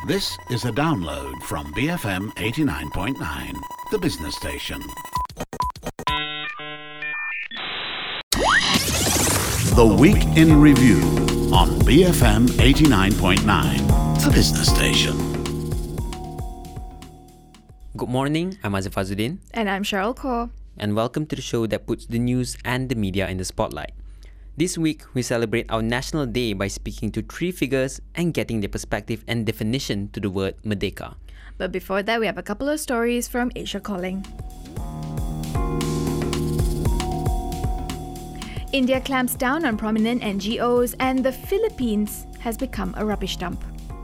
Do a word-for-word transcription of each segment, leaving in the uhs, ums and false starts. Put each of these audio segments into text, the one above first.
This is a download from B F M eighty-nine point nine, the business station. The Week in Review on B F M eighty-nine point nine, the business station. Good morning, I'm Azif Azuddin. And I'm Cheryl Kaur. And welcome to the show that puts the news and the media in the spotlight. This week, we celebrate our National Day by speaking to three figures and getting their perspective and definition to the word Merdeka. But before that, we have a couple of stories from Asia Calling. India clamps down on prominent N G Os and the Philippines has become a rubbish dump.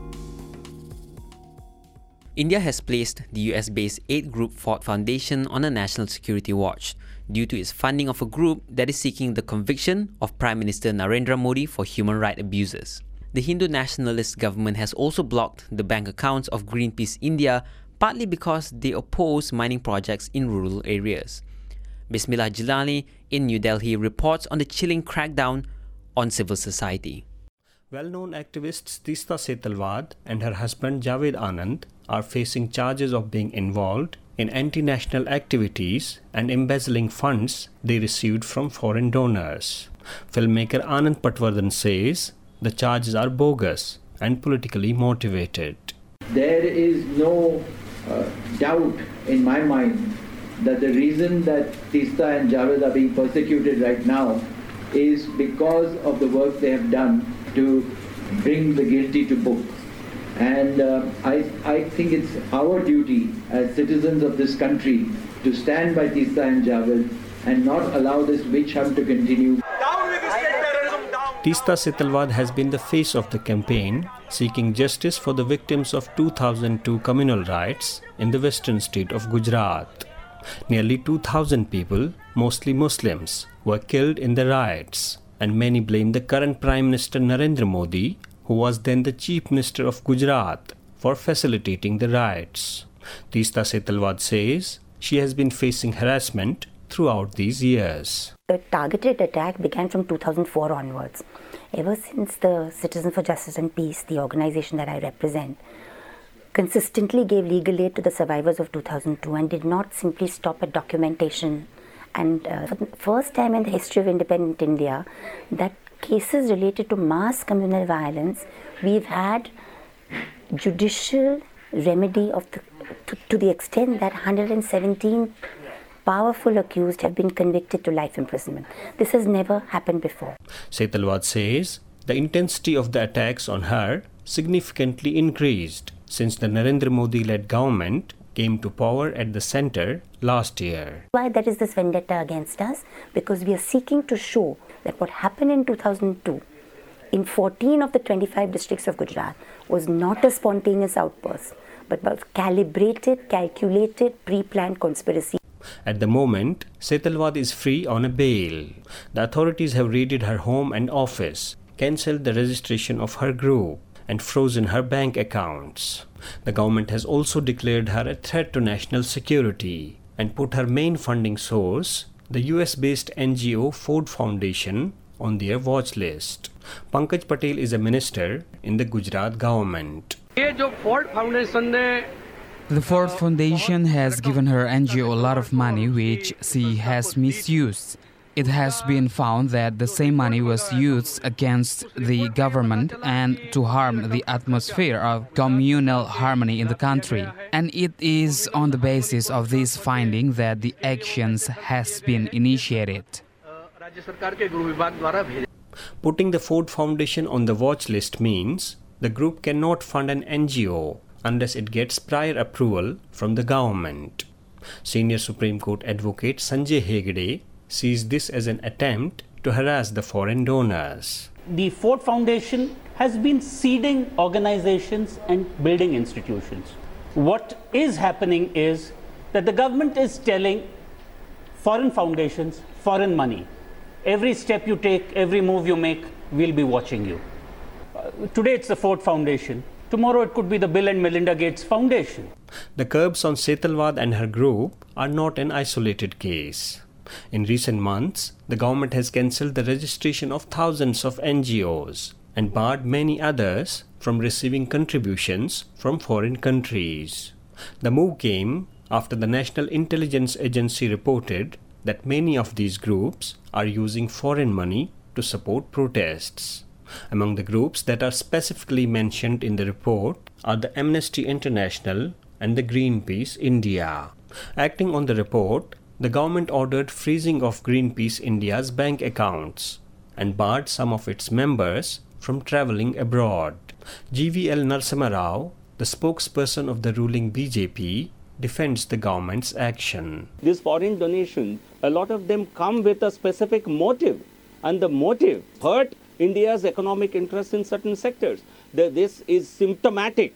India has placed the U S-based aid group Ford Foundation on a national security watch due to its funding of a group that is seeking the conviction of Prime Minister Narendra Modi for human rights abuses. The Hindu nationalist government has also blocked the bank accounts of Greenpeace India, partly because they oppose mining projects in rural areas. Bismillah Jilani in New Delhi reports on the chilling crackdown on civil society. Well-known activists Teesta Setalvad and her husband Javed Anand are facing charges of being involved in anti-national activities and embezzling funds they received from foreign donors. Filmmaker Anand Patwardhan says the charges are bogus and politically motivated. There is no uh, doubt in my mind that the reason that Teesta and Javed are being persecuted right now is because of the work they have done to bring the guilty to book. And uh, I, I think it's our duty as citizens of this country to stand by Teesta and Javed and not allow this witch hunt to continue. Teesta Setalvad has been the face of the campaign seeking justice for the victims of two thousand two communal riots in the western state of Gujarat. Nearly two thousand people, mostly Muslims, were killed in the riots, and many blame the current Prime Minister Narendra Modi, who was then the Chief Minister of Gujarat, for facilitating the riots. Teesta Setalvad says she has been facing harassment throughout these years. The targeted attack began from two thousand four onwards. Ever since the Citizens for Justice and Peace, the organization that I represent, consistently gave legal aid to the survivors of two thousand two and did not simply stop at documentation. And uh, for the first time in the history of independent India, that cases related to mass communal violence, we've had judicial remedy of the, to, to the extent that one hundred seventeen powerful accused have been convicted to life imprisonment. This has never happened before. Setalvad says the intensity of the attacks on her significantly increased since the Narendra Modi-led government came to power at the centre last year. Why there is this vendetta against us? Because we are seeking to show that what happened in two thousand two in fourteen of the twenty-five districts of Gujarat was not a spontaneous outburst, but was calibrated, calculated, pre-planned conspiracy. At the moment, Setalvad is free on a bail. The authorities have raided her home and office, cancelled the registration of her group, and frozen her bank accounts. The government has also declared her a threat to national security and put her main funding source, the U S-based N G O Ford Foundation, on their watch list. Pankaj Patel is a minister in the Gujarat government. The Ford Foundation has given her N G O a lot of money which she has misused. It has been found that the same money was used against the government and to harm the atmosphere of communal harmony in the country. And it is on the basis of this finding that the actions has been initiated. Putting the Ford Foundation on the watch list means the group cannot fund an N G O unless it gets prior approval from the government. Senior Supreme Court advocate Sanjay Hegde sees this as an attempt to harass the foreign donors. The Ford Foundation has been seeding organizations and building institutions. What is happening is that the government is telling foreign foundations, foreign money, every step you take, every move you make, we'll be watching you. Uh, today it's the Ford Foundation. Tomorrow it could be the Bill and Melinda Gates Foundation. The curbs on Setalvad and her group are not an isolated case. In recent months, the government has cancelled the registration of thousands of N G Os and barred many others from receiving contributions from foreign countries. The move came after the National Intelligence Agency reported that many of these groups are using foreign money to support protests. Among the groups that are specifically mentioned in the report are the Amnesty International and the Greenpeace India. Acting on the report, the government ordered freezing of Greenpeace India's bank accounts and barred some of its members from travelling abroad. G V L Narasimha Rao, the spokesperson of the ruling B J P, defends the government's action. These foreign donations, a lot of them come with a specific motive, and the motive hurt India's economic interests in certain sectors. This is symptomatic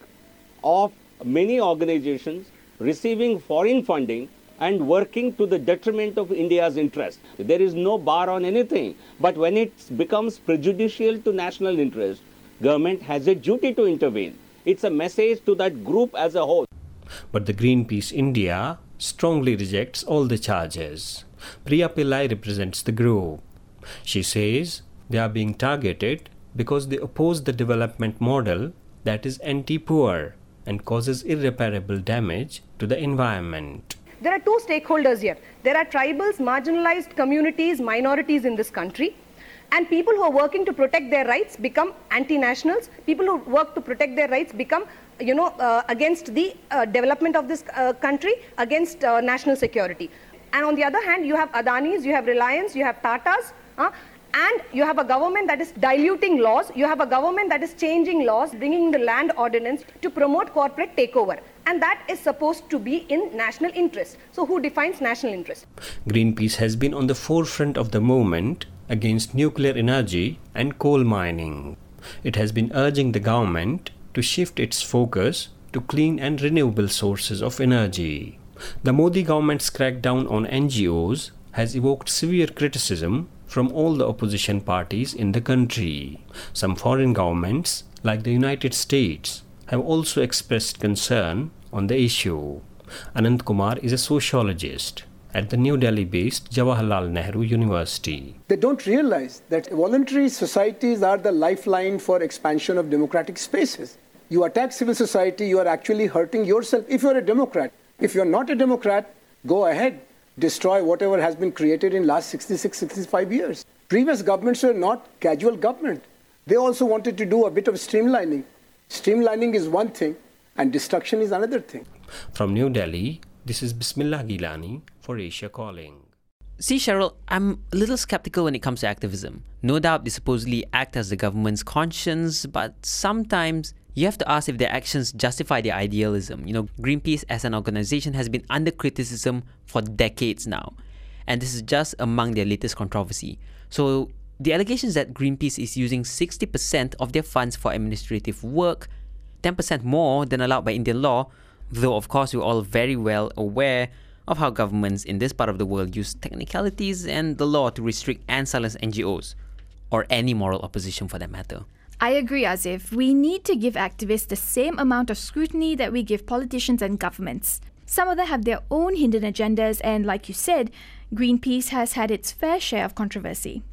of many organizations receiving foreign funding and working to the detriment of India's interest. There is no bar on anything, but when it becomes prejudicial to national interest, government has a duty to intervene. It's a message to that group as a whole. But the Greenpeace India strongly rejects all the charges. Priya Pillai represents the group. She says they are being targeted because they oppose the development model that is anti-poor and causes irreparable damage to the environment. There are two stakeholders here. There are tribals, marginalized communities, minorities in this country, and people who are working to protect their rights become anti-nationals. People who work to protect their rights become, you know, uh, against the uh, development of this uh, country, against uh, national security. And on the other hand, you have Adanis, you have Reliance, you have Tatas, uh, and you have a government that is diluting laws. You have a government that is changing laws, bringing the land ordinance to promote corporate takeover. And that is supposed to be in national interest. So who defines national interest? Greenpeace has been on the forefront of the movement against nuclear energy and coal mining. It has been urging the government to shift its focus to clean and renewable sources of energy. The Modi government's crackdown on N G Os has evoked severe criticism from all the opposition parties in the country. Some foreign governments, like the United States, have also expressed concern on the issue. Anant Kumar is a sociologist at the New Delhi-based Jawaharlal Nehru University. They don't realize that voluntary societies are the lifeline for expansion of democratic spaces. You attack civil society, you are actually hurting yourself if you're a Democrat. If you're not a Democrat, go ahead, destroy whatever has been created in last sixty-six, sixty-five years. Previous governments were not casual government. They also wanted to do a bit of streamlining. Streamlining is one thing and destruction is another thing. From New Delhi, this is Bismillah Gilani for Asia Calling. See, Cheryl, I'm a little skeptical when it comes to activism. No doubt they supposedly act as the government's conscience, but sometimes you have to ask if their actions justify their idealism. You know, Greenpeace as an organization has been under criticism for decades now, and this is just among their latest controversy. So the allegations that Greenpeace is using sixty percent of their funds for administrative work, ten percent more than allowed by Indian law, though of course we're all very well aware of how governments in this part of the world use technicalities and the law to restrict and silence N G Os, or any moral opposition for that matter. I agree, Azif. We need to give activists the same amount of scrutiny that we give politicians and governments. Some of them have their own hidden agendas, and like you said, Greenpeace has had its fair share of controversy.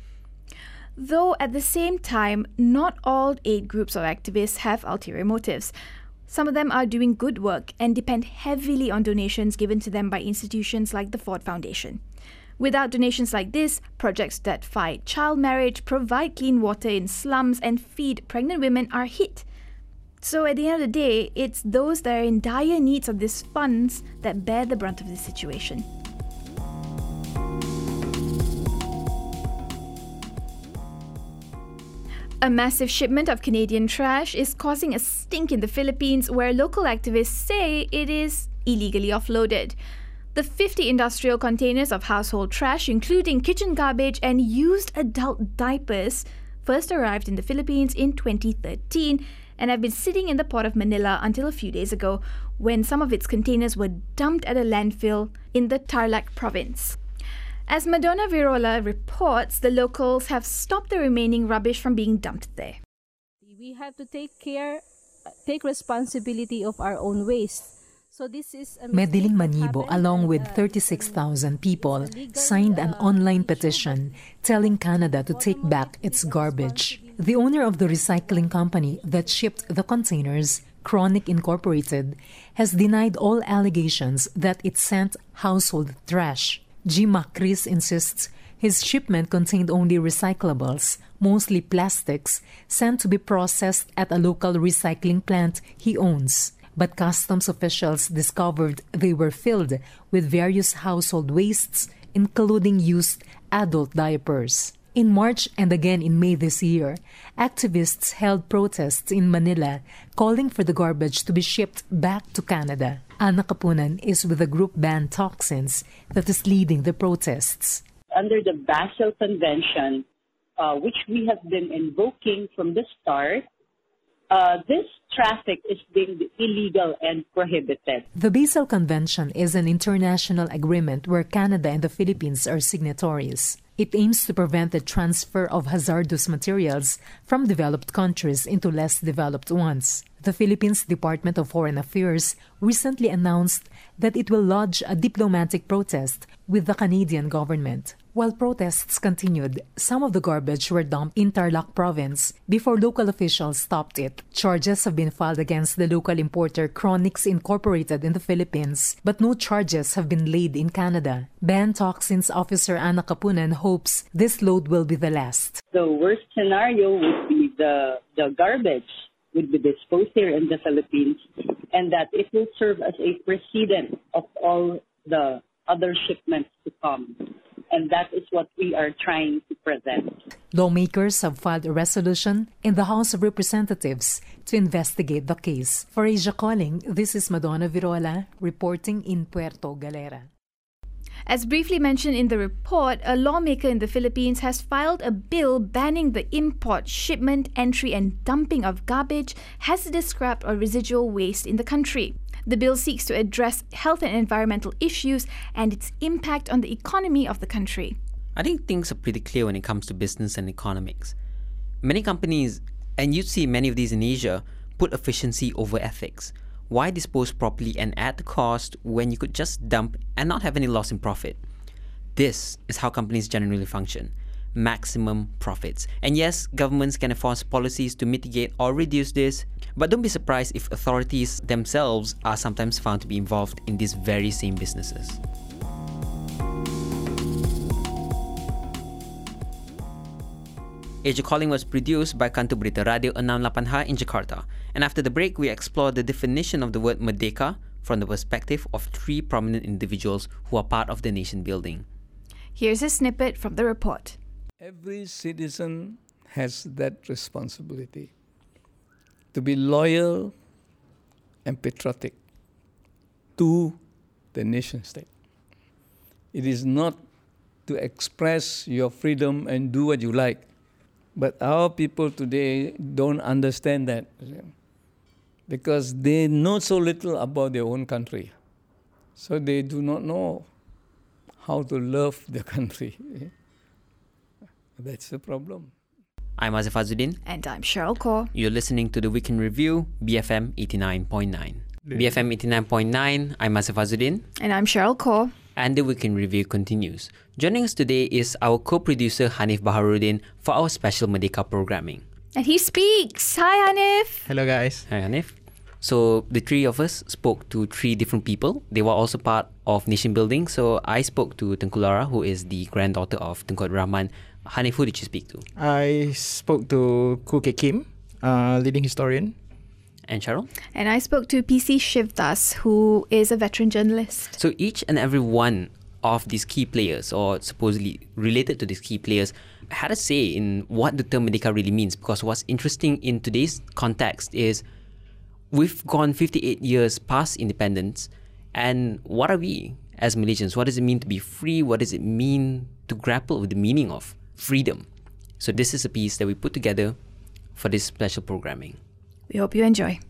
Though at the same time, not all aid groups or activists have ulterior motives. Some of them are doing good work and depend heavily on donations given to them by institutions like the Ford Foundation. Without donations like this, projects that fight child marriage, provide clean water in slums, and feed pregnant women are hit. So at the end of the day, it's those that are in dire needs of these funds that bear the brunt of this situation. A massive shipment of Canadian trash is causing a stink in the Philippines, where local activists say it is illegally offloaded. The fifty industrial containers of household trash, including kitchen garbage and used adult diapers, first arrived in the Philippines in twenty thirteen and have been sitting in the port of Manila until a few days ago, when some of its containers were dumped at a landfill in the Tarlac province. As Madonna Virola reports, the locals have stopped the remaining rubbish from being dumped there. We have to take care, take responsibility of our own waste. So this is Medeling Manibo, along with thirty-six thousand people, signed an online petition telling Canada to take back its garbage. The owner of the recycling company that shipped the containers, Chronic Incorporated, has denied all allegations that it sent household trash. Jim Macris insists his shipment contained only recyclables, mostly plastics, sent to be processed at a local recycling plant he owns. But customs officials discovered they were filled with various household wastes, including used adult diapers. In March and again in May this year, activists held protests in Manila calling for the garbage to be shipped back to Canada. Ana Kapunan is with the group Ban Toxins that is leading the protests. Under the Basel Convention, uh, which we have been invoking from the start, uh, this traffic is being illegal and prohibited. The Basel Convention is an international agreement where Canada and the Philippines are signatories. It aims to prevent the transfer of hazardous materials from developed countries into less developed ones. The Philippines Department of Foreign Affairs recently announced that it will lodge a diplomatic protest with the Canadian government. While protests continued, some of the garbage were dumped in Tarlac province before local officials stopped it. Charges have been filed against the local importer Chronics Incorporated in the Philippines, but no charges have been laid in Canada. Ban Toxins officer Ana Kapunan hopes this load will be the last. The worst scenario would be the, the garbage would be disposed here in the Philippines, and that it will serve as a precedent of all the other shipments to come. And that is what we are trying to present. Lawmakers have filed a resolution in the House of Representatives to investigate the case. For Asia Calling, this is Madonna Virola reporting in Puerto Galera. As briefly mentioned in the report, a lawmaker in the Philippines has filed a bill banning the import, shipment, entry and dumping of garbage, hazardous scrap or residual waste in the country. The bill seeks to address health and environmental issues and its impact on the economy of the country. I think things are pretty clear when it comes to business and economics. Many companies, and you'd see many of these in Asia, put efficiency over ethics. Why dispose properly and add the cost when you could just dump and not have any loss in profit? This is how companies generally function. Maximum profits. And yes, governments can enforce policies to mitigate or reduce this, but don't be surprised if authorities themselves are sometimes found to be involved in these very same businesses. Asia Calling was produced by Kantor Berita Radio enam lapan H in Jakarta. And after the break, we explore the definition of the word Merdeka from the perspective of three prominent individuals who are part of the nation building. Here's a snippet from the report. Every citizen has that responsibility to be loyal and patriotic to the nation state. It is not to express your freedom and do what you like. But our people today don't understand that because they know so little about their own country. So they do not know how to love their country. That's the problem. I'm Azif Azuddin. And I'm Cheryl Kaur. You're listening to the Week in Review, B F M eighty-nine point nine. B F M eighty-nine point nine, I'm Azif Azuddin. And I'm Cheryl Kaur. And the Week in Review continues. Joining us today is our co-producer Hanif Baharuddin for our special Merdeka programming. And he speaks. Hi Hanif. Hello guys. Hi Hanif. So the three of us spoke to three different people. They were also part of nation building. So I spoke to Tengku Lara, who is the granddaughter of Tengku Abdul Rahman. Hanif, who did you speak to? I spoke to Khoo Kek Kim, uh, leading historian. And Cheryl? And I spoke to P C Shivdas, who is a veteran journalist. So each and every one of these key players, or supposedly related to these key players, had a say in what the term Merdeka really means. Because what's interesting in today's context is we've gone fifty-eight years past independence, and what are we as Malaysians? What does it mean to be free? What does it mean to grapple with the meaning of freedom? So this is a piece that we put together for this special programming. We hope you enjoy.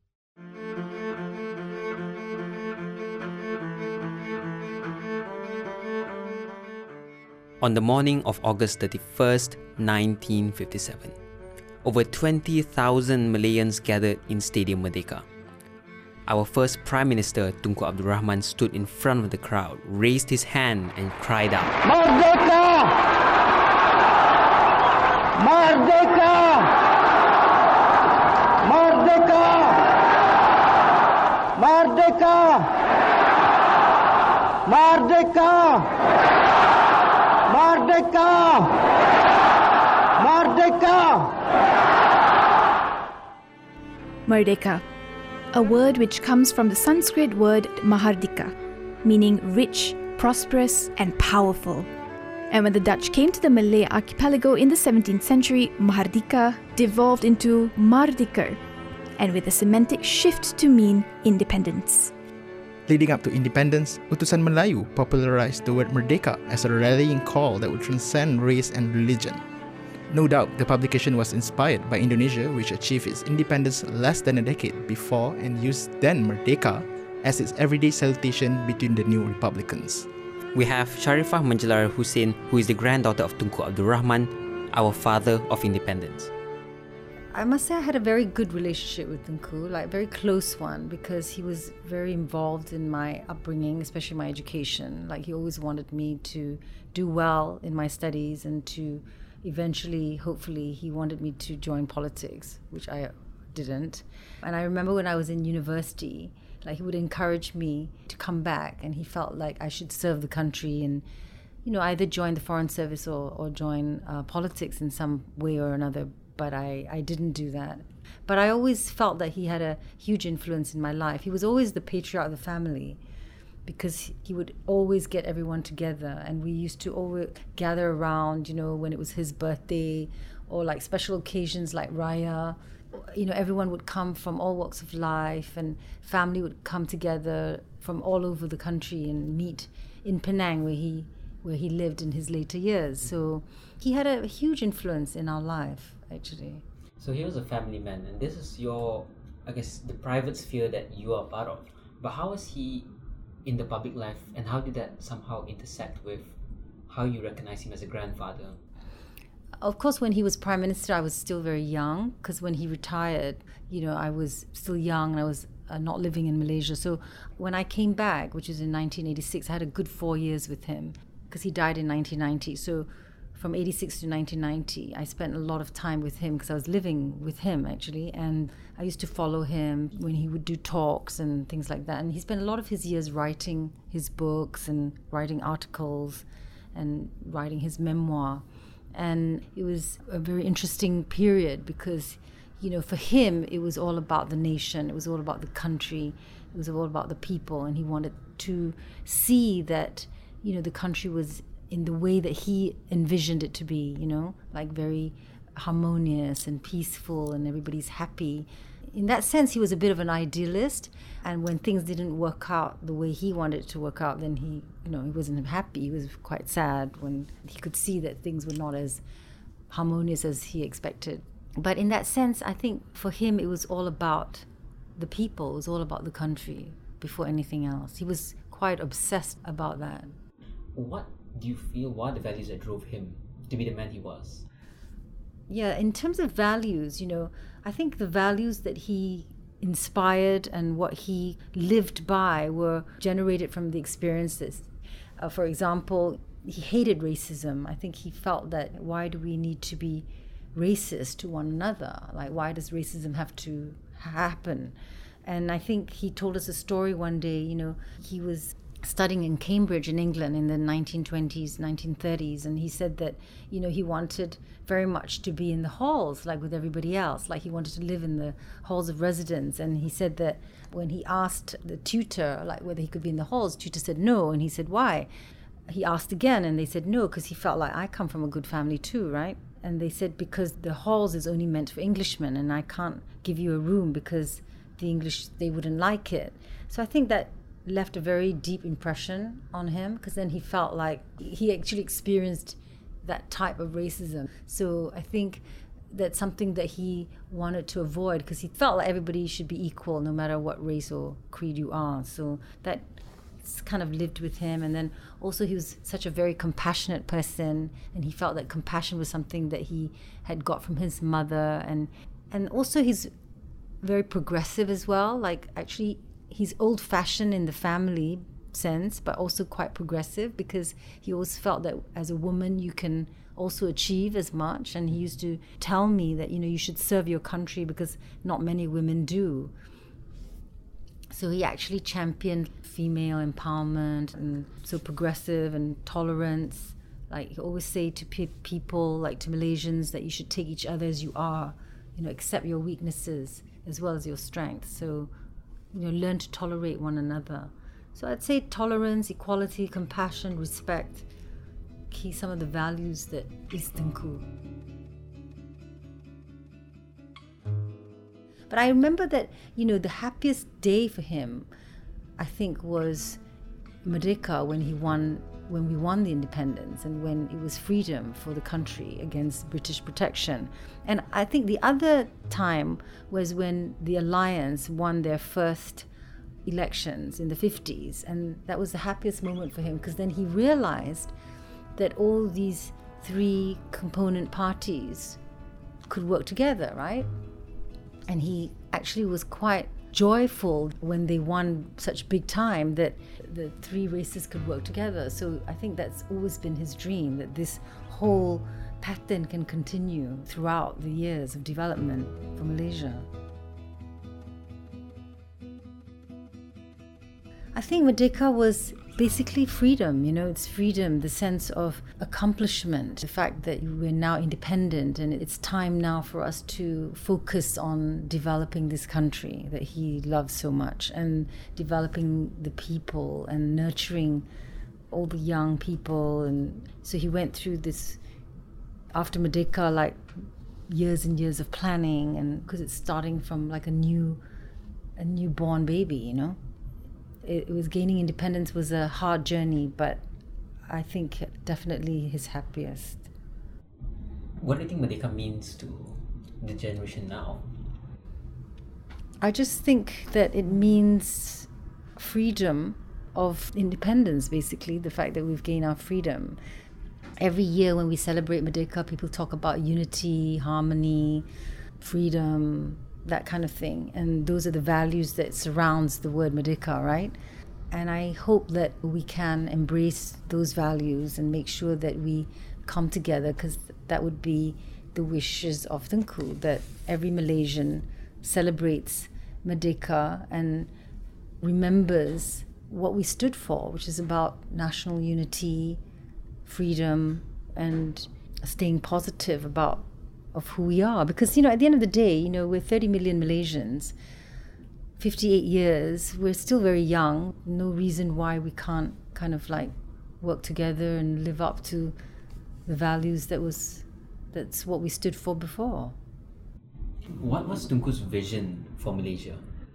On the morning of August thirty-first, nineteen fifty-seven, over twenty thousand Malayans gathered in Stadium Merdeka. Our first Prime Minister, Tunku Abdul Rahman, stood in front of the crowd, raised his hand and cried out, Merdeka! Merdeka! Merdeka! Merdeka! Merdeka! Merdeka! Merdeka! Merdeka, a word which comes from the Sanskrit word Mahardika, meaning rich, prosperous, and powerful. And when the Dutch came to the Malay archipelago in the seventeenth century, Mahardika devolved into Mardiker, and with a semantic shift to mean independence. Leading up to independence, Utusan Melayu popularized the word Merdeka as a rallying call that would transcend race and religion. No doubt, the publication was inspired by Indonesia, which achieved its independence less than a decade before and used then Merdeka as its everyday salutation between the new republicans. We have Sharifah Menjelara Hussein, who is the granddaughter of Tunku Abdul Rahman, our father of independence. I must say I had a very good relationship with Tunku, like a very close one, because he was very involved in my upbringing, especially my education. Like he always wanted me to do well in my studies and to eventually, hopefully, he wanted me to join politics, which I didn't. And I remember when I was in university, like he would encourage me to come back, and he felt like I should serve the country and, you know, either join the foreign service or, or join uh, politics in some way or another. But I, I didn't do that. But I always felt that he had a huge influence in my life. He was always the patriarch of the family because he would always get everyone together. And we used to always gather around, you know, when it was his birthday or like special occasions like Raya. You know, everyone would come from all walks of life and family would come together from all over the country and meet in Penang where he where he lived in his later years. So he had a huge influence in our life, actually. So he was a family man, and this is your, I guess, the private sphere that you are part of. But how was he in the public life, and how did that somehow intersect with how you recognize him as a grandfather? Of course, when he was Prime Minister, I was still very young, because when he retired, you know, I was still young and I was uh, not living in Malaysia. So when I came back, which was in nineteen eighty-six, I had a good four years with him, because he died in nineteen ninety. So from eighty-six to nineteen ninety, I spent a lot of time with him because I was living with him, actually. And I used to follow him when he would do talks and things like that. And he spent a lot of his years writing his books and writing articles and writing his memoir. And it was a very interesting period because, you know, for him, it was all about the nation. It was all about the country. It was all about the people. And he wanted to see that, you know, the country was in the way that he envisioned it to be, you know, like very harmonious and peaceful and everybody's happy. In that sense, he was a bit of an idealist. And when things didn't work out the way he wanted it to work out, then he, you know, he wasn't happy. He was quite sad when he could see that things were not as harmonious as he expected. But in that sense, I think for him, it was all about the people. It was all about the country before anything else. He was quite obsessed about that. What do you feel were the values that drove him to be the man he was? Yeah, in terms of values, you know, I think the values that he inspired and what he lived by were generated from the experiences. Uh, for example, he hated racism. I think he felt that why do we need to be racist to one another? Like, why does racism have to happen? And I think he told us a story one day, you know, he was studying in Cambridge in England in the nineteen twenties, nineteen thirties, and he said that, you know, he wanted very much to be in the halls like with everybody else, like he wanted to live in the halls of residence. And he said that when he asked the tutor like whether he could be in the halls, the tutor said no, and he said why? He asked again and they said no, because he felt like I come from a good family too, right? And they said because the halls is only meant for Englishmen and I can't give you a room because the English, they wouldn't like it. So I think that left a very deep impression on him, because then he felt like he actually experienced that type of racism. So I think that's something that he wanted to avoid, because he felt like everybody should be equal no matter what race or creed you are. So that kind of lived with him. And then also he was such a very compassionate person, and he felt that compassion was something that he had got from his mother. And and also he's very progressive as well, like actually he's old-fashioned in the family sense, but also quite progressive, because he always felt that as a woman you can also achieve as much. And he used to tell me that, you know, you should serve your country because not many women do. So he actually championed female empowerment and so progressive and tolerance. Like he always say to pe- people, like to Malaysians, that you should take each other as you are, you know, accept your weaknesses as well as your strengths. So, you know, learn to tolerate one another. So I'd say tolerance, equality, compassion, respect, key some of the values that is Tengku. But I remember that, you know, the happiest day for him, I think, was Merdeka, when he won, when we won the independence and when it was freedom for the country against British protection. And I think the other time was when the Alliance won their first elections in the fifties, and that was the happiest moment for him, because then he realized that all these three component parties could work together, right? And he actually was quite joyful when they won such big time that the three races could work together. So I think that's always been his dream, that this whole pattern can continue throughout the years of development for Malaysia. I think Merdeka was basically freedom, you know, it's freedom, the sense of accomplishment, the fact that we're now independent and it's time now for us to focus on developing this country that he loves so much and developing the people and nurturing all the young people. And so he went through this, after Merdeka, like years and years of planning, and because it's starting from like a new, a newborn baby, you know. It was gaining independence was a hard journey, but I think definitely his happiest. What do you think Merdeka means to the generation now? I just think that it means freedom of independence, basically, the fact that we've gained our freedom. Every year when we celebrate Merdeka, people talk about unity, harmony, freedom, that kind of thing. And those are the values that surrounds the word Merdeka, right? And I hope that we can embrace those values and make sure that we come together, because that would be the wishes of Tengku, that every Malaysian celebrates Merdeka and remembers what we stood for, which is about national unity, freedom, and staying positive about of who we are. Because, you know, at the end of the day, you know, we're thirty million Malaysians, fifty-eight years, we're still very young. No reason why we can't kind of like work together and live up to the values that was, that's what we stood for before. What was Tengku's vision for Malaysia?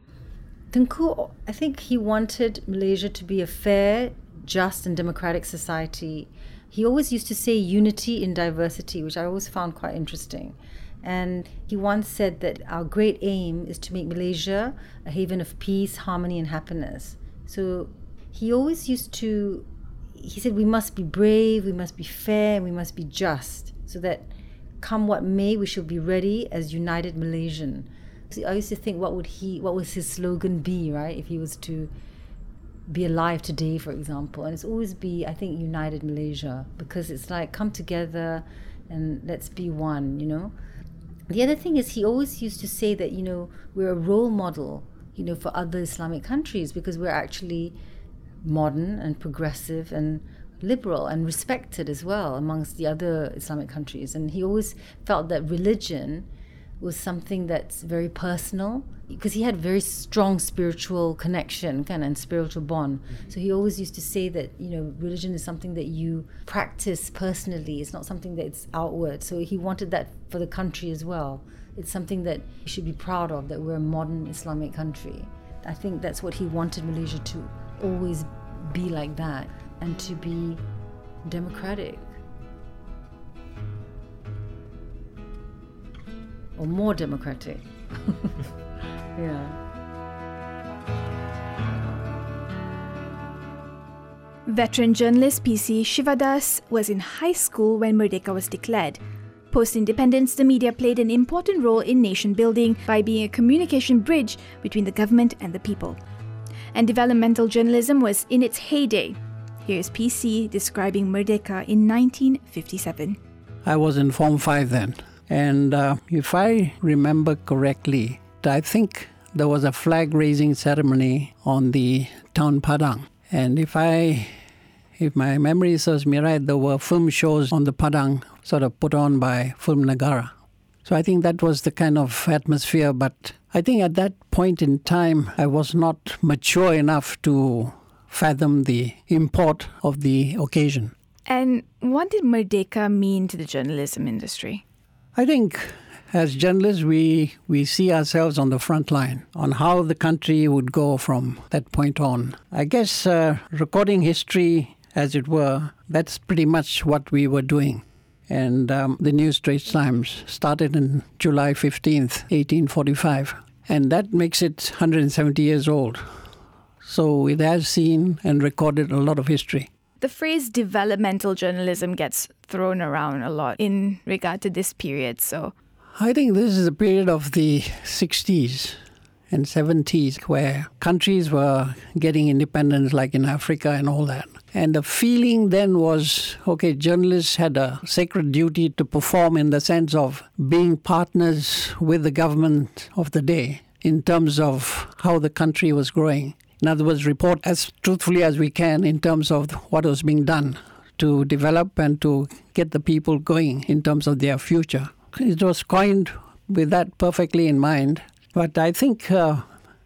Tengku, I think he wanted Malaysia to be a fair, just and democratic society. He always used to say unity in diversity, which I always found quite interesting. And he once said that our great aim is to make Malaysia a haven of peace, harmony, and happiness. So he always used to, he said we must be brave, we must be fair, and we must be just, so that come what may, we shall be ready as united Malaysian. So I used to think, what would he, what was his slogan be, right, if he was to be alive today, for example. And it's always be, I think, united Malaysia, because it's like come together and let's be one, you know. The other thing is, he always used to say that, you know, we're a role model, you know, for other Islamic countries, because we're actually modern and progressive and liberal and respected as well amongst the other Islamic countries. And he always felt that religion was something that's very personal, because he had very strong spiritual connection kind of, and spiritual bond. Mm-hmm. So he always used to say that, you know, religion is something that you practice personally. It's not something that's outward. So he wanted that for the country as well. It's something that we should be proud of, that we're a modern Islamic country. I think that's what he wanted Malaysia to always be, like that, and to be democratic. Or more democratic. Yeah. Veteran journalist P C Shivadas was in high school when Merdeka was declared. Post-independence, the media played an important role in nation building by being a communication bridge between the government and the people. And developmental journalism was in its heyday. Here's P C describing Merdeka in nineteen fifty-seven. I was in Form five then. And uh, if I remember correctly, I think there was a flag-raising ceremony on the town Padang. And if I, if my memory serves me right, there were film shows on the Padang sort of put on by Film Negara. So I think that was the kind of atmosphere. But I think at that point in time, I was not mature enough to fathom the import of the occasion. And what did Merdeka mean to the journalism industry? I think as journalists, we, we see ourselves on the front line on how the country would go from that point on. I guess uh, recording history, as it were, that's pretty much what we were doing. And um, the New Straits Times started on July fifteenth, eighteen forty-five. And that makes it one hundred seventy years old. So it has seen and recorded a lot of history. The phrase developmental journalism gets thrown around a lot in regard to this period. So I think this is a period of the sixties and seventies where countries were getting independence, like in Africa and all that. And the feeling then was, okay, journalists had a sacred duty to perform in the sense of being partners with the government of the day in terms of how the country was growing. In other words, report as truthfully as we can in terms of what was being done to develop and to get the people going in terms of their future. It was coined with that perfectly in mind. But I think uh,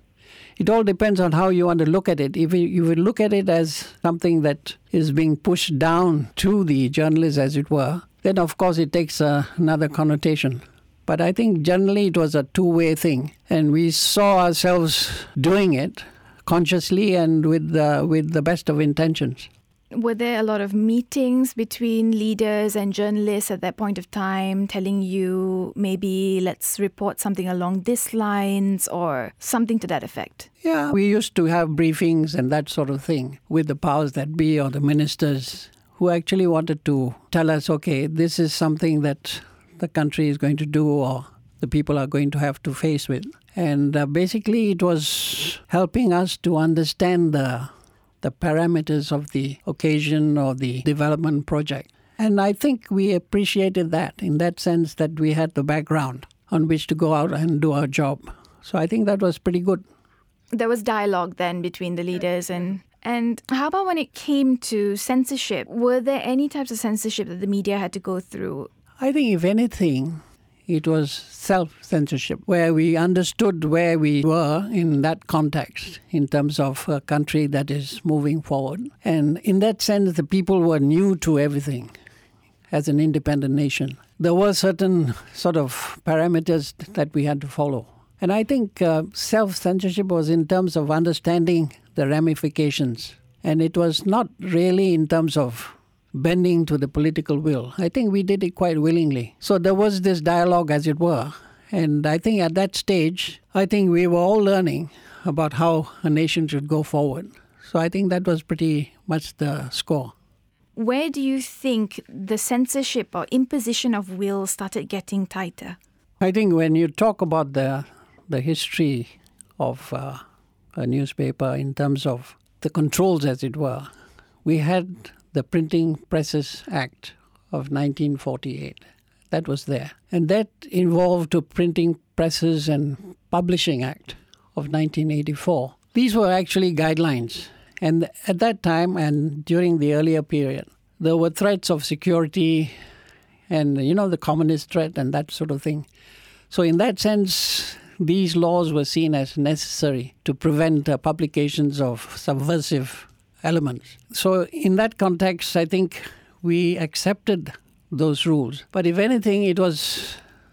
it all depends on how you want to look at it. If you, you would look at it as something that is being pushed down to the journalists, as it were, then of course it takes uh, another connotation. But I think generally it was a two-way thing. And we saw ourselves doing it consciously and with the, with the best of intentions. Were there a lot of meetings between leaders and journalists at that point of time telling you maybe let's report something along these lines or something to that effect? Yeah, we used to have briefings and that sort of thing with the powers that be or the ministers who actually wanted to tell us, okay, this is something that the country is going to do or the people are going to have to face with. And uh, basically it was helping us to understand the the parameters of the occasion or the development project. And I think we appreciated that in that sense that we had the background on which to go out and do our job. So I think that was pretty good. There was dialogue then between the leaders. And, and how about when it came to censorship? Were there any types of censorship that the media had to go through? I think if anything, it was self-censorship, where we understood where we were in that context in terms of a country that is moving forward. And in that sense, the people were new to everything as an independent nation. There were certain sort of parameters that we had to follow. And I think uh, self-censorship was in terms of understanding the ramifications. And it was not really in terms of bending to the political will. I think we did it quite willingly. So there was this dialogue, as it were. And I think at that stage, I think we were all learning about how a nation should go forward. So I think that was pretty much the score. Where do you think the censorship or imposition of will started getting tighter? I think when you talk about the the history of uh, a newspaper in terms of the controls, as it were, we had the Printing Presses Act of nineteen forty-eight. That was there. And that involved the Printing Presses and Publishing Act of nineteen eighty-four. These were actually guidelines. And at that time and during the earlier period, there were threats of security and, you know, the communist threat and that sort of thing. So in that sense, these laws were seen as necessary to prevent uh, publications of subversive elements. So in that context, I think we accepted those rules. But if anything, it was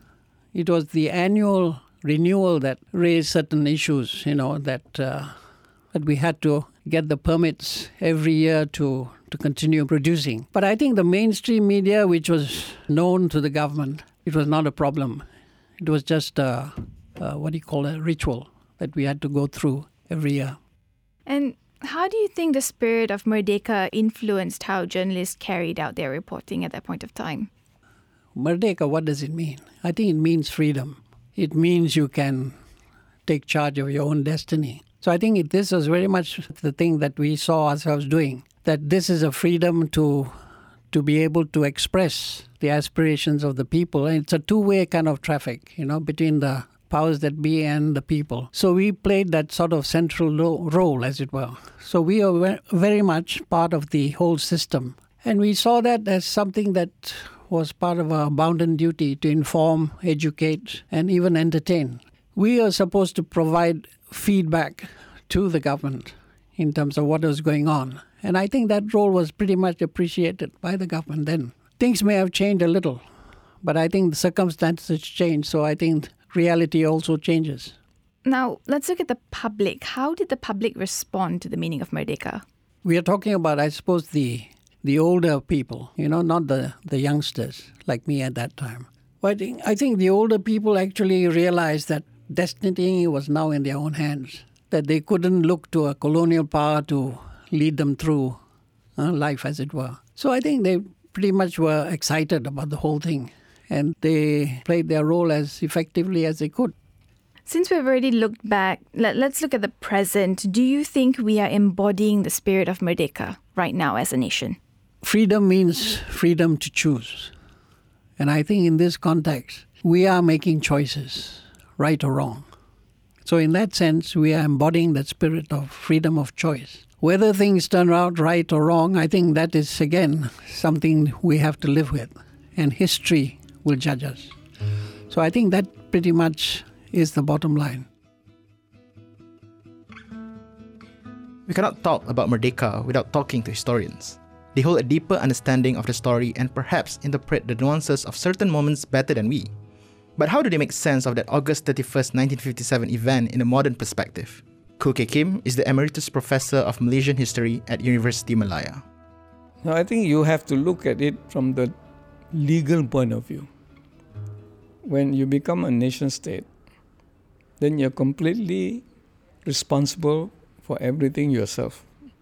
it was the annual renewal that raised certain issues, you know, that uh, that we had to get the permits every year to, to continue producing. But I think the mainstream media, which was known to the government, it was not a problem. It was just a, a what do you call a ritual that we had to go through every year. And how do you think the spirit of Merdeka influenced how journalists carried out their reporting at that point of time? Merdeka, what does it mean? I think it means freedom. It means you can take charge of your own destiny. So I think it, this was very much the thing that we saw ourselves doing, that this is a freedom to to be able to express the aspirations of the people. And it's a two-way kind of traffic, you know, between the powers that be and the people. So we played that sort of central lo- role, as it were. So we are ve- very much part of the whole system. And we saw that as something that was part of our bounden duty to inform, educate, and even entertain. We are supposed to provide feedback to the government in terms of what was going on. And I think that role was pretty much appreciated by the government then. Things may have changed a little, but I think the circumstances change, so I think reality also changes. Now, let's look at the public. How did the public respond to the meaning of Merdeka? We are talking about, I suppose, the the older people, you know, not the, the youngsters like me at that time. But I think, I think the older people actually realized that destiny was now in their own hands, that they couldn't look to a colonial power to lead them through uh, life, as it were. So I think they pretty much were excited about the whole thing, and they played their role as effectively as they could. Since we've already looked back, let, let's look at the present. Do you think we are embodying the spirit of Merdeka right now as a nation? Freedom means freedom to choose. And I think in this context, we are making choices, right or wrong. So in that sense, we are embodying that spirit of freedom of choice. Whether things turn out right or wrong, I think that is, again, something we have to live with. And history will judge us. So I think that pretty much is the bottom line. We cannot talk about Merdeka without talking to historians. They hold a deeper understanding of the story and perhaps interpret the nuances of certain moments better than we. But how do they make sense of that August thirty-first, nineteen fifty-seven event in a modern perspective? Khoo Kay Kim is the Emeritus Professor of Malaysian History at University Malaya. Now, I think you have to look at it from the legal point of view. When you become a nation state, then you're completely responsible for everything yourself.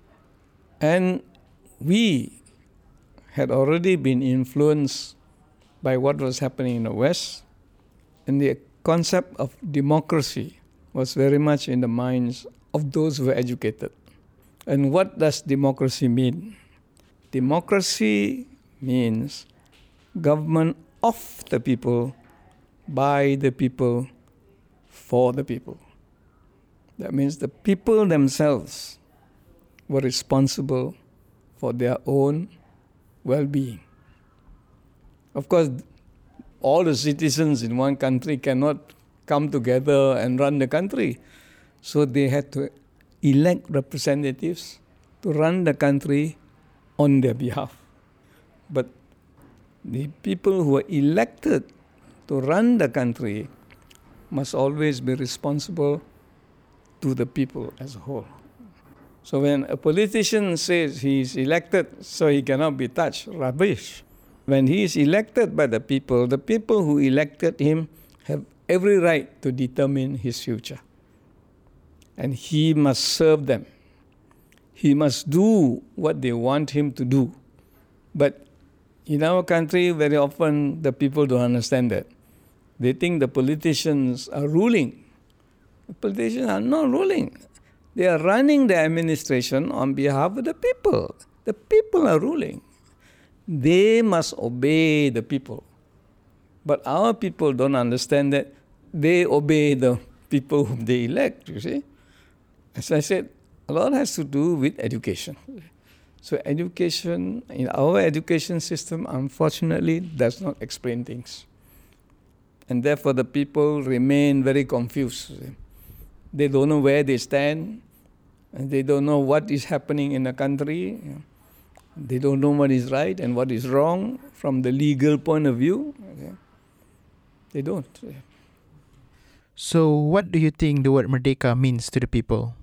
And we had already been influenced by what was happening in the West, and the concept of democracy was very much in the minds of those who were educated. And what does democracy mean? Democracy means government of the people, by the people, for the people. That means the people themselves were responsible for their own well-being. Of course, all the citizens in one country cannot come together and run the country. So they had to elect representatives to run the country on their behalf. But the people who are elected to run the country must always be responsible to the people as a whole. So when a politician says he is elected so he cannot be touched, rubbish. When he is elected by the people, the people who elected him have every right to determine his future. And he must serve them. He must do what they want him to do. But in our country, very often the people don't understand that. They think the politicians are ruling. The politicians are not ruling. They are running the administration on behalf of the people. The people are ruling. They must obey the people. But our people don't understand that they obey the people whom they elect, you see. As I said, a lot has to do with education. So education, in our education system, unfortunately, does not explain things. And therefore the people remain very confused. They don't know where they stand, and they don't know what is happening in the country. They don't know what is right and what is wrong from the legal point of view. They don't. So what do you think the word Merdeka means to the people?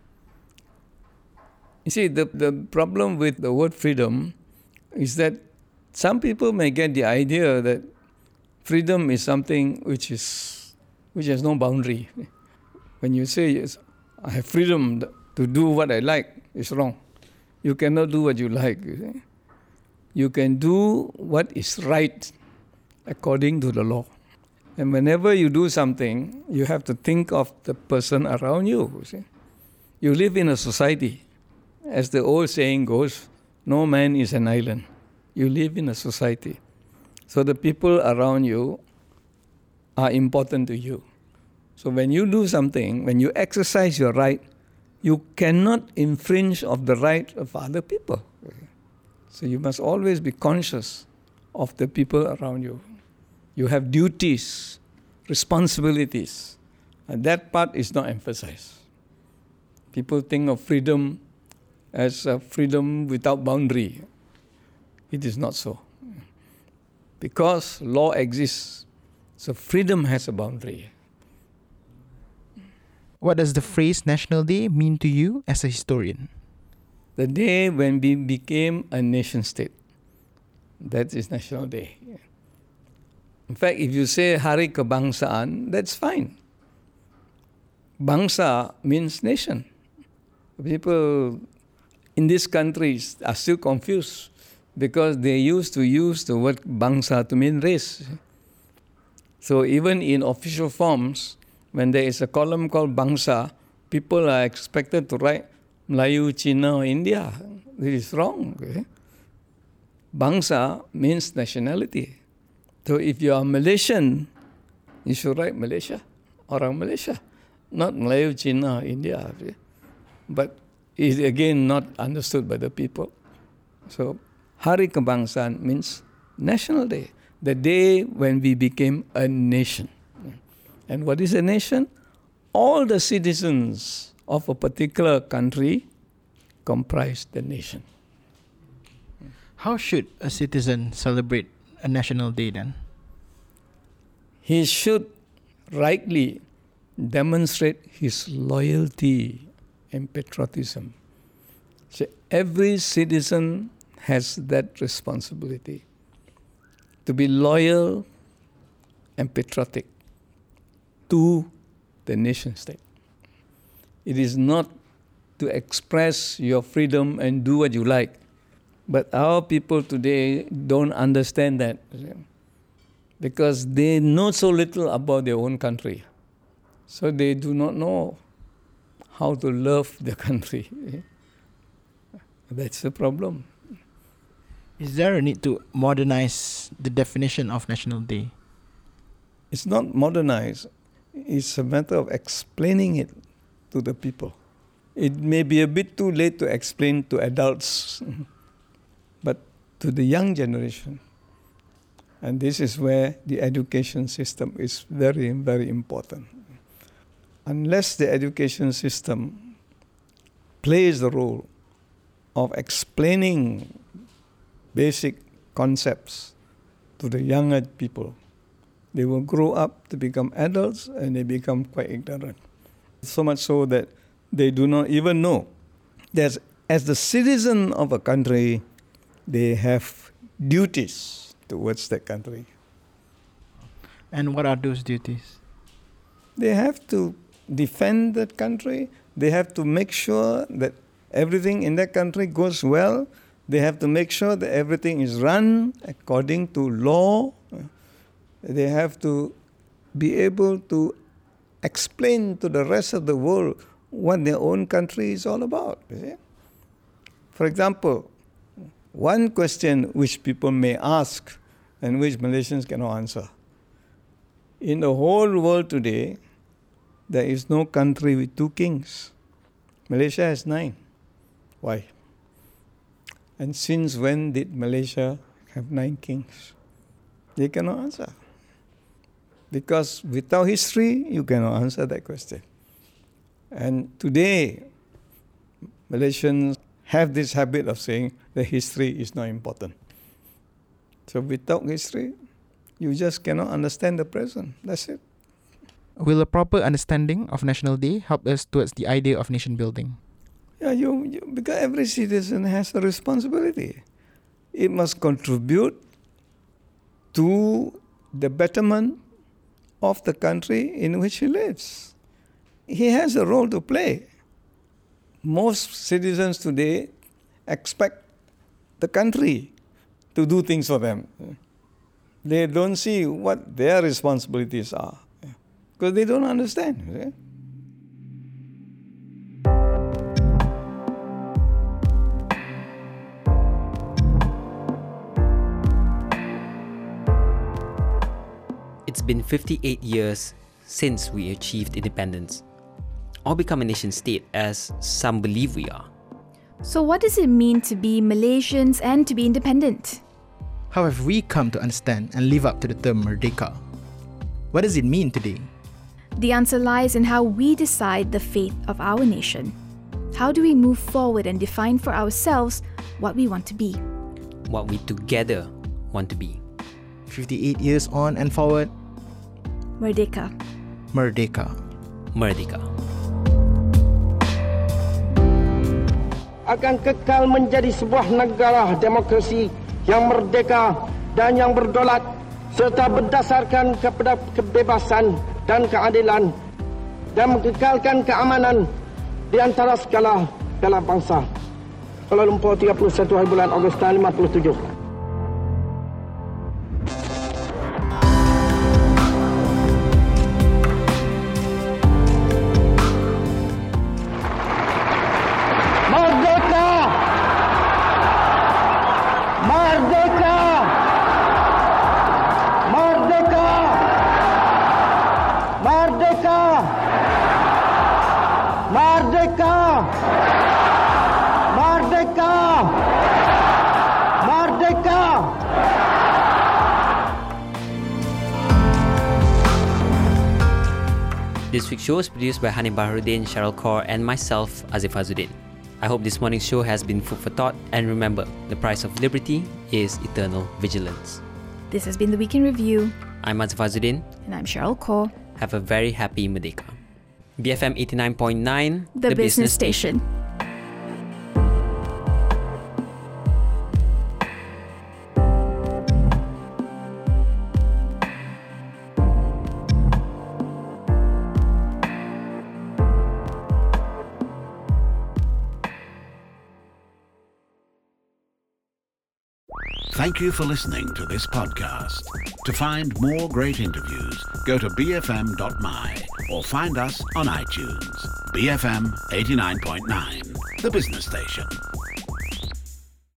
You see, the, the problem with the word freedom is that some people may get the idea that freedom is something which is which has no boundary. When you say, yes, I have freedom to do what I like, it's wrong. You cannot do what you like. You see? You can do what is right according to the law. And whenever you do something, you have to think of the person around you. You see? You live in a society. As the old saying goes, no man is an island. You live in a society. So the people around you are important to you. So when you do something, when you exercise your right, you cannot infringe of the right of other people. So you must always be conscious of the people around you. You have duties, responsibilities, and that part is not emphasized. People think of freedom as a freedom without boundary. It is not so. Because law exists, so freedom has a boundary. What does the phrase National Day mean to you as a historian? The day when we became a nation state. That is National Day. In fact, if you say Hari Kebangsaan, that's fine. Bangsa means nation. People in these countries are still confused because they used to use the word bangsa to mean race. So even in official forms, when there is a column called bangsa, people are expected to write Melayu, Cina, or India. This is wrong. Okay? Bangsa means nationality. So if you are Malaysian, you should write Malaysia, orang Malaysia, not Melayu, Cina, or India. Okay? But it's again not understood by the people. So Hari Kebangsaan means National Day, the day when we became a nation. And what is a nation? All the citizens of a particular country comprise the nation. How should a citizen celebrate a National Day then? He should rightly demonstrate his loyalty and patriotism. So every citizen has that responsibility to be loyal and patriotic to the nation state. It is not to express your freedom and do what you like. But our people today don't understand that because they know so little about their own country. So they do not know how to love the country. That's the problem. Is there a need to modernize the definition of National Day? It's not modernize. It's a matter of explaining it to the people. It may be a bit too late to explain to adults, but to the young generation. And this is where the education system is very, very important. Unless the education system plays the role of explaining basic concepts to the younger people, they will grow up to become adults and they become quite ignorant. So much so that they do not even know that as the citizen of a country, they have duties towards that country. And what are those duties? They have to defend that country. They have to make sure that everything in that country goes well. They have to make sure that everything is run according to law. They have to be able to explain to the rest of the world what their own country is all about. You see? For example, one question which people may ask and which Malaysians cannot answer. In the whole world today, there is no country with two kings. Malaysia has nine. Why? And since when did Malaysia have nine kings? They cannot answer. Because without history, you cannot answer that question. And today, Malaysians have this habit of saying that history is not important. So without history, you just cannot understand the present. That's it. Will a proper understanding of National Day help us towards the idea of nation building? Yeah, you, you because every citizen has a responsibility. It must contribute to the betterment of the country in which he lives. He has a role to play. Most citizens today expect the country to do things for them. They don't see what their responsibilities are because they don't understand. Okay? It's been fifty-eight years since we achieved independence, or become a nation state as some believe we are. So what does it mean to be Malaysians and to be independent? How have we come to understand and live up to the term Merdeka? What does it mean today? The answer lies in how we decide the fate of our nation. How do we move forward and define for ourselves what we want to be? What we together want to be. fifty-eight years on and forward. Merdeka. Merdeka. Merdeka. Akan kekal menjadi sebuah negara demokrasi yang merdeka dan yang berdaulat serta berdasarkan kepada kebebasan dan keadilan dan mengekalkan keamanan di antara segala segala bangsa. Kuala Lumpur, tiga puluh satu hari bulan Ogos tahun lima puluh tujuh. Merdeka! Merdeka! Merdeka! Merdeka! Merdeka! Merdeka! Merdeka! This week's show is produced by Hani Baharudin, Cheryl Kaur, and myself, Azif Azuddin. I hope this morning's show has been food for thought, and remember, the price of liberty is eternal vigilance. This has been the Week in Review. I'm Azif Azuddin. And I'm Cheryl Kaur. Have a very happy Merdeka. B F M eighty-nine point nine, The, the Business, Business Station. Station. Thank you for listening to this podcast. To find more great interviews, go to b f m dot m y or find us on iTunes. B F M eighty-nine point nine, the business station.